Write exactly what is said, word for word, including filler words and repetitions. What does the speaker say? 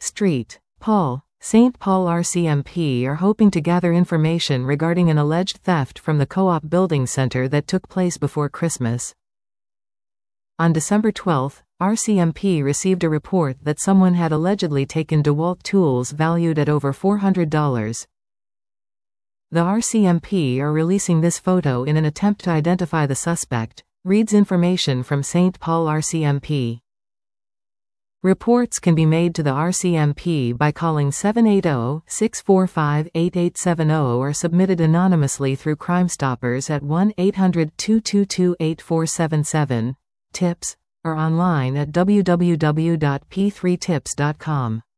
Street. Paul. Saint Paul R C M P are hoping to gather information regarding an alleged theft from the Co-op Building Center that took place before Christmas. On December twelfth, R C M P received a report that someone had allegedly taken DeWalt tools valued at over four hundred dollars. The R C M P are releasing this photo in an attempt to identify the suspect, reads information from Saint Paul R C M P. Reports can be made to the R C M P by calling seven eight zero, six four five, eight eight seven zero or submitted anonymously through Crime Stoppers at one eight hundred, two two two, eight four seven seven, tips, or online at w w w dot p three tips dot com.